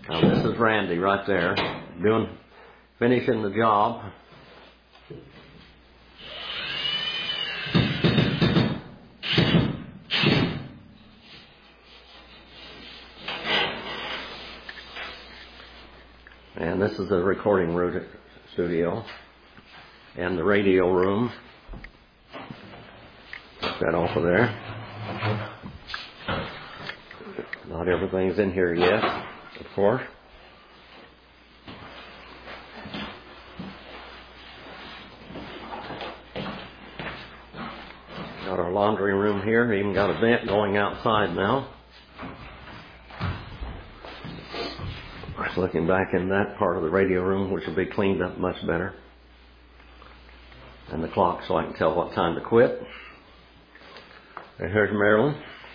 Now this is Randy right there, finishing the job. And this is the recording studio and the radio room. Put that off of there. Not everything's in here yet, of course. Got our laundry room here. Even got a vent going outside now. Looking back in that part of the radio room, which will be cleaned up much better. And the clock so I can tell what time to quit. And here's Marilyn.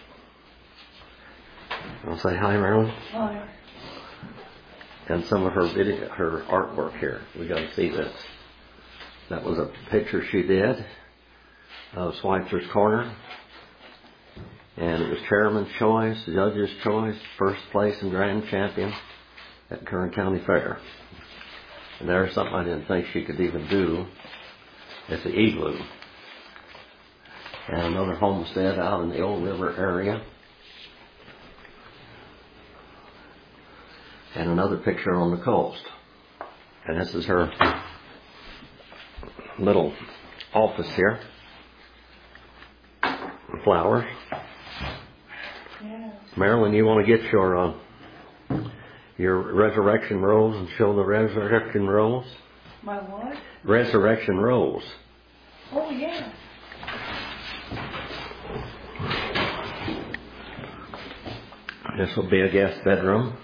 I'll say hi, Marilyn. Hi. And some of her artwork here. We got to see this. That was a picture she did of Schweitzer's Corner. And it was Chairman's Choice, Judge's Choice, first place and grand champion at Kern County Fair. And there's something I didn't think she could even do. It's the igloo. And another homestead out in the Old River area. And another picture on the coast. And this is her little office here. Flowers. Yeah. Marilyn, you want to get your resurrection rose and show the resurrection rose? My what? Resurrection rose. Oh, yeah. This will be a guest bedroom.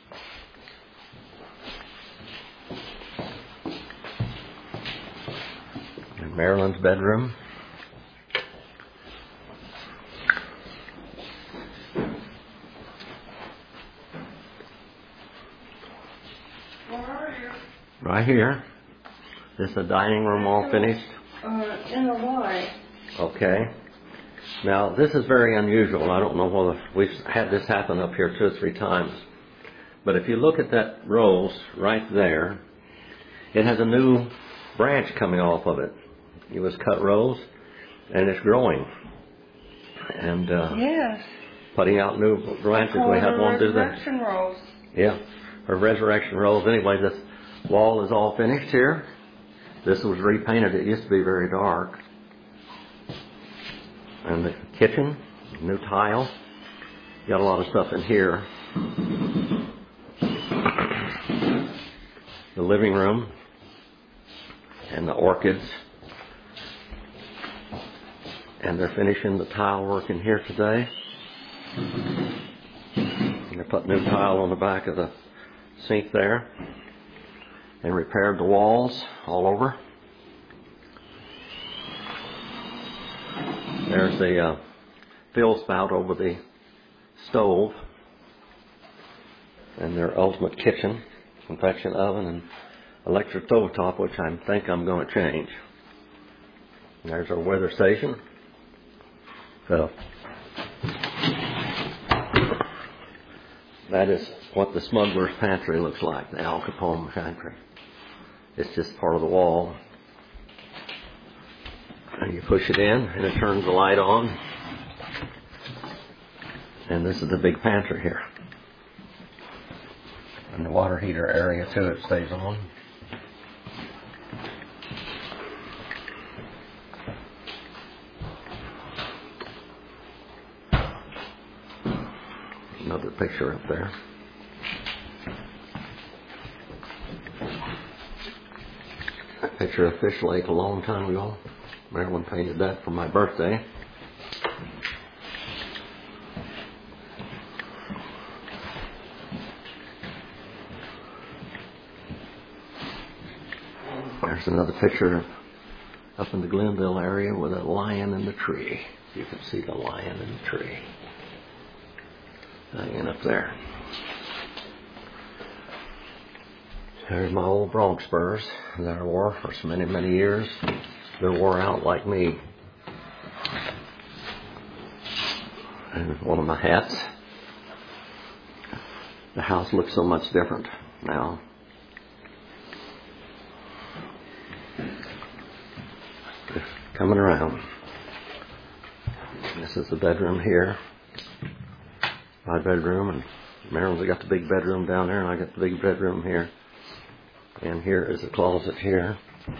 And Marilyn's bedroom. Right here. This is the dining room all finished? In the Y. Okay. Now, this is very unusual. I don't know whether we've had this happen up here 2 or 3 times. But if you look at that rose right there, it has a new branch coming off of it. It was cut rose, and it's growing. And Yes. putting out new branches. We have one do that. Resurrection rose. Yeah. Her resurrection rose. Anyway, this wall is all finished here. This was repainted. It used to be very dark. And the kitchen, new tile. Got a lot of stuff in here. The living room and the orchids. And they're finishing the tile work in here today. And they put new tile on the back of the sink there. And repaired the walls all over. There's the fill spout over the stove. And their ultimate kitchen, convection oven, and electric stove top, which I think I'm going to change. And there's our weather station. So that is what the smuggler's pantry looks like, the Al Capone pantry. It's just part of the wall. And you push it in, and it turns the light on. And this is the big pantry here. And the water heater area, too, it stays on. Another picture up there. That picture of Fish Lake a long time ago. Marilyn painted that for my birthday. There's another picture up in the Glenville area with a lion in the tree. You can see the lion in the tree. Hanging up there. There's my old Bronx spurs that I wore for so many, many years. They're wore out like me. And one of my hats. The house looks so much different now. Just coming around. This is the bedroom here. My bedroom, and Marilyn's got the big bedroom down there, and I got the big bedroom here. And here is the closet here.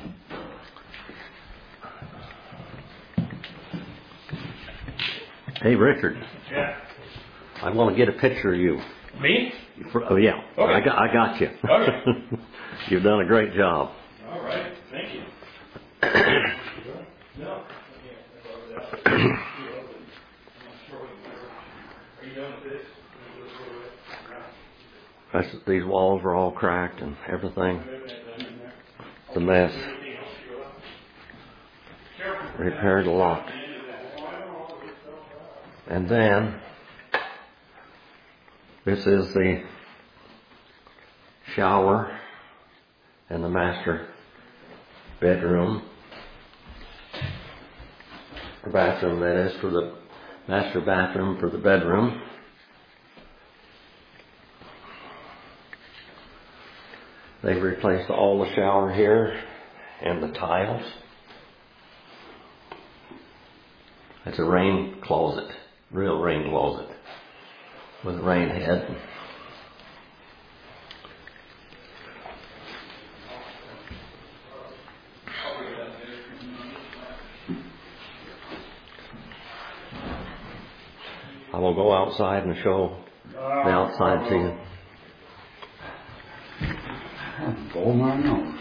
Hey, Richard. Yeah. I want to get a picture of you. Me? Oh, yeah. Okay. I got you. Okay. You've done a great job. All right. Thank you. No. Are you done with this? These walls are all cracked and everything. It's a mess. Repaired a lot. And then, this is the shower and the master bedroom. Or bathroom, that is, for the master bathroom for the bedroom. They replaced all the shower here and the tiles. It's a rain closet, real rain closet with a rain head. I will go outside and show the outside to you. Blow my nose.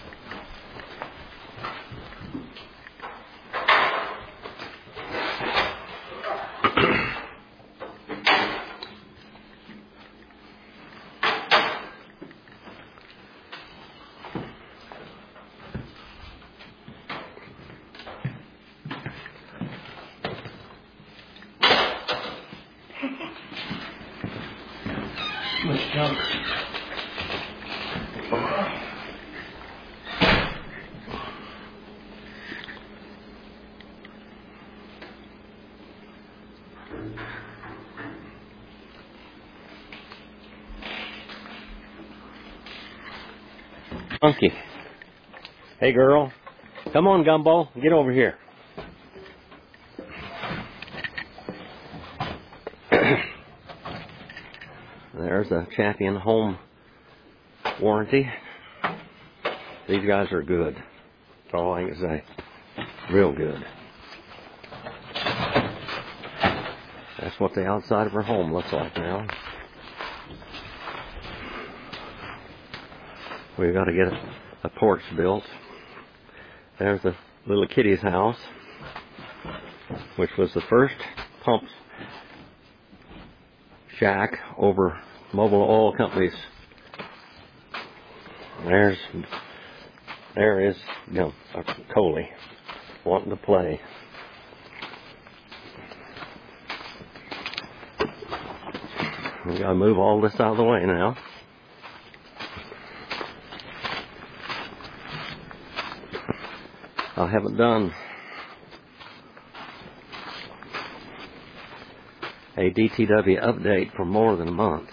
Let's jump. Funky. Hey girl. Come on, Gumbo. Get over here. There's a Champion home warranty. These guys are good. That's all I can say. Real good. That's what the outside of her home looks like now. We've got to get a porch built. There's the little kitty's house, which was the first pump shack over Mobile Oil Company's. There is Coley wanting to play. We gotta move all this out of the way now. I haven't done a DTW update for more than a month.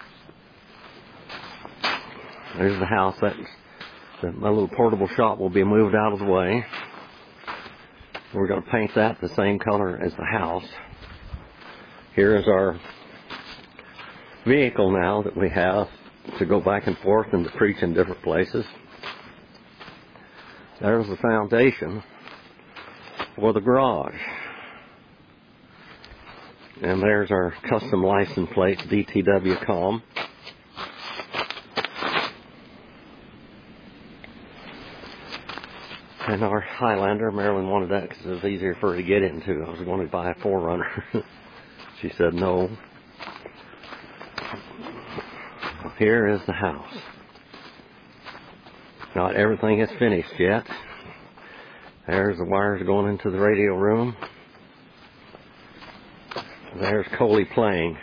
There's the house. My little portable shop will be moved out of the way. We're going to paint that the same color as the house. Here is our vehicle now that we have to go back and forth and to preach in different places. There's the foundation for the garage. And there's our custom license plates, DTW.com. And our Highlander, Marilyn wanted that because it was easier for her to get into. I was going to buy a 4Runner. She said no. Here is the house. Not everything is finished yet. There's the wires going into the radio room. There's Coley playing.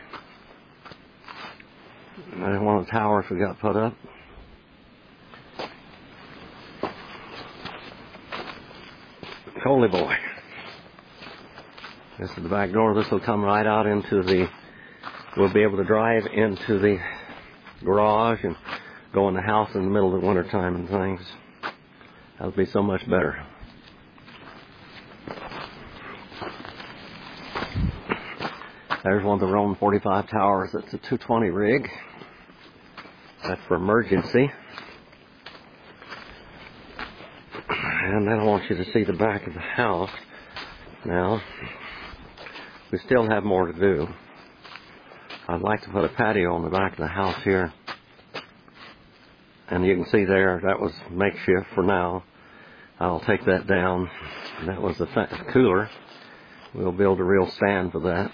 There's one of the towers we got put up. Coley boy. This is the back door. This will come right out into the... We'll be able to drive into the garage and go in the house in the middle of the wintertime and things. That would be so much better. There's one of the Roman 45 towers. That's a 220 rig. That's for emergency. And then I want you to see the back of the house. Now, we still have more to do. I'd like to put a patio on the back of the house here. And you can see there, that was makeshift for now. I'll take that down. That was the cooler. We'll build a real stand for that.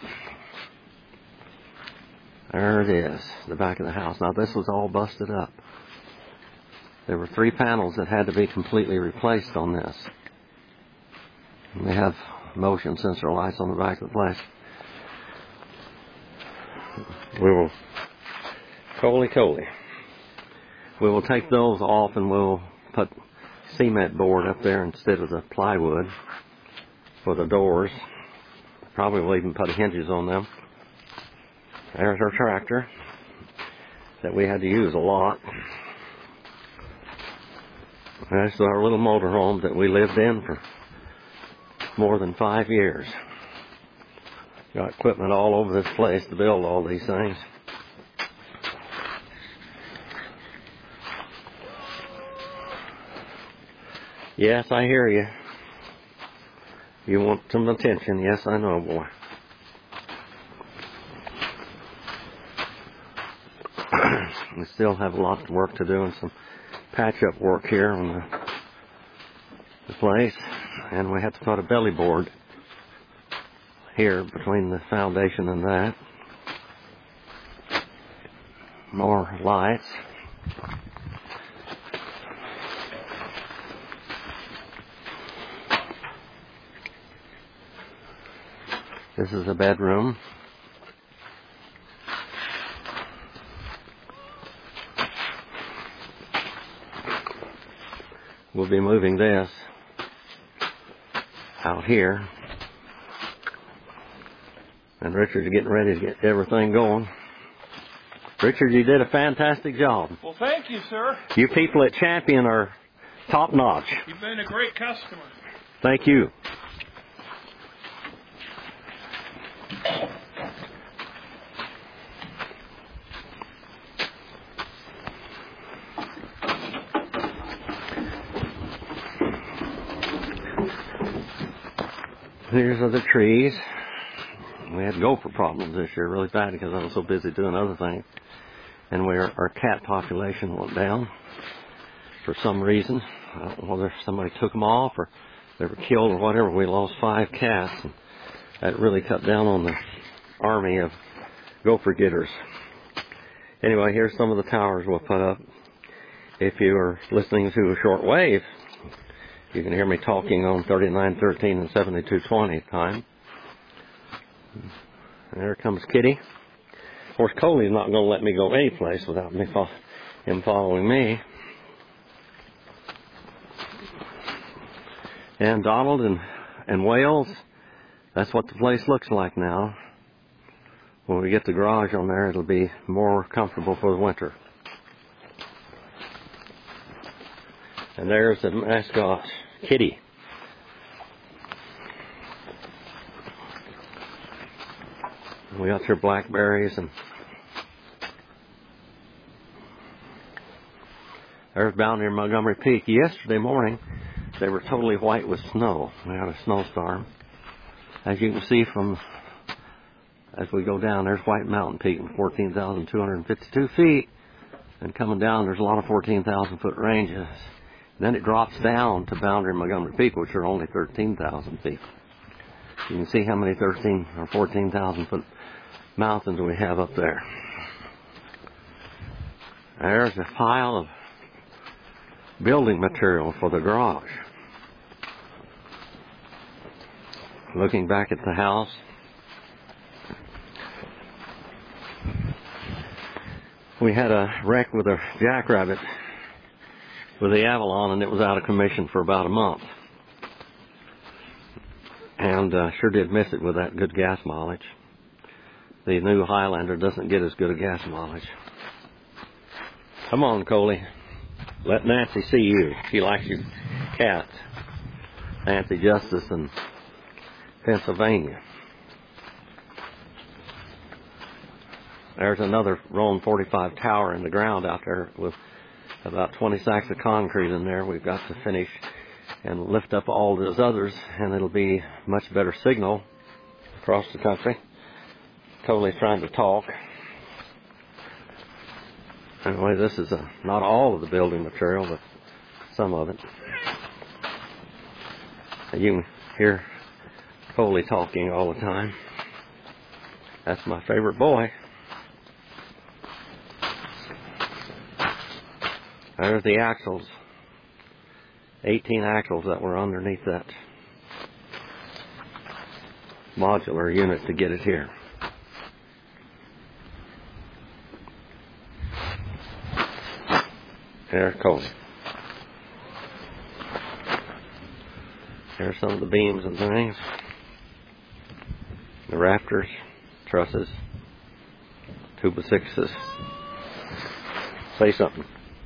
There it is, the back of the house. Now this was all busted up. There were 3 panels that had to be completely replaced on this. And they have motion sensor lights on the back of the place. We will, Coley. We will take those off and we'll put cement board up there instead of the plywood for the doors. Probably will even put hinges on them. There's our tractor that we had to use a lot. That's our little motorhome that we lived in for more than 5 years. Got equipment all over this place to build all these things. Yes, I hear you. You want some attention. Yes, I know, boy. We still have a lot of work to do and some patch-up work here on the place. And we have to put a belly board here between the foundation and that. More lights. This is a bedroom. We'll be moving this out here. And Richard's getting ready to get everything going. Richard, you did a fantastic job. Well, thank you, sir. You people at Champion are top notch. You've been a great customer. Thank you. Here's other trees. We had gopher problems this year really bad because I was so busy doing other things. And our cat population went down for some reason. I don't know whether somebody took them off or they were killed or whatever. We lost 5 cats. And that really cut down on the army of gopher getters. Anyway, here's some of the towers we'll put up. If you are listening to a short wave, you can hear me talking on 3913 and 7220 time. And there comes Kitty. Of course, Coley's not going to let me go any place without him following me. And Donald and Wales, that's what the place looks like now. When we get the garage on there, it'll be more comfortable for the winter. And there's the mascot, Kitty. We got your blackberries and there's Boundary and Montgomery Peak. Yesterday morning, they were totally white with snow. We had a snowstorm. As you can see as we go down, there's White Mountain Peak, 14,252 feet. And coming down, there's a lot of 14,000 foot ranges. Then it drops down to Boundary and Montgomery Peak, which are only 13,000 feet. You can see how many 13 or 14,000 foot mountains we have up there. There's a pile of building material for the garage. Looking back at the house, we had a wreck with a jackrabbit with the Avalon, and it was out of commission for about a month. And sure did miss it with that good gas mileage. The new Highlander doesn't get as good a gas mileage. Come on, Coley. Let Nancy see you. She likes your cat. Nancy Justice in Pennsylvania. There's another Rowan 45 tower in the ground out there with about 20 sacks of concrete in there. We've got to finish and lift up all those others, and it'll be much better signal across the country. Totally trying to talk. Anyway, this is not all of the building material, but some of it. You can hear Foley talking all the time. That's my favorite boy. There's the axles. 18 axles that were underneath that modular unit to get it here. There's Coley. There's some of the beams and things. The rafters, trusses, 2x6s. Say something.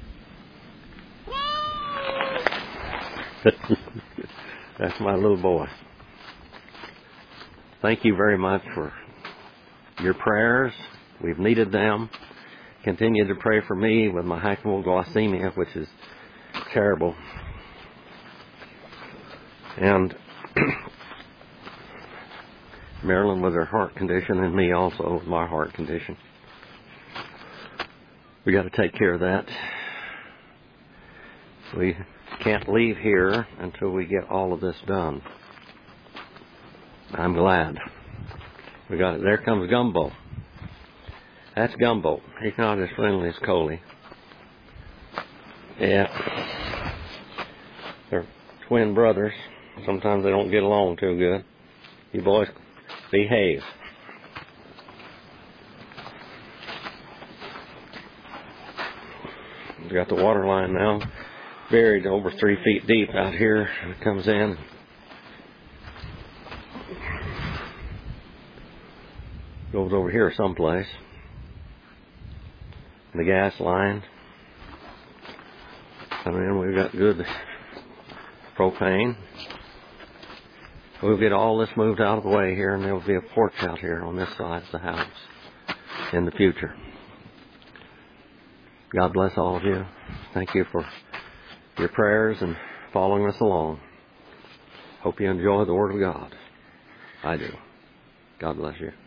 That's my little boy. Thank you very much for your prayers. We've needed them. Continue to pray for me with my hypoglycemia, which is terrible. And Marilyn with her heart condition, and me also with my heart condition. We got to take care of that. We can't leave here until we get all of this done. I'm glad. We got it. There comes Gumbo. That's Gumbo. He's not as friendly as Coley. Yeah. They're twin brothers. Sometimes they don't get along too good. You boys behave. We got the water line now buried over 3 feet deep out here. It comes in. Goes over here someplace. The gas line. And then we've got good propane. We'll get all this moved out of the way here, and there'll be a porch out here on this side of the house in the future. God bless all of you. Thank you for your prayers and following us along. Hope you enjoy the Word of God. I do. God bless you.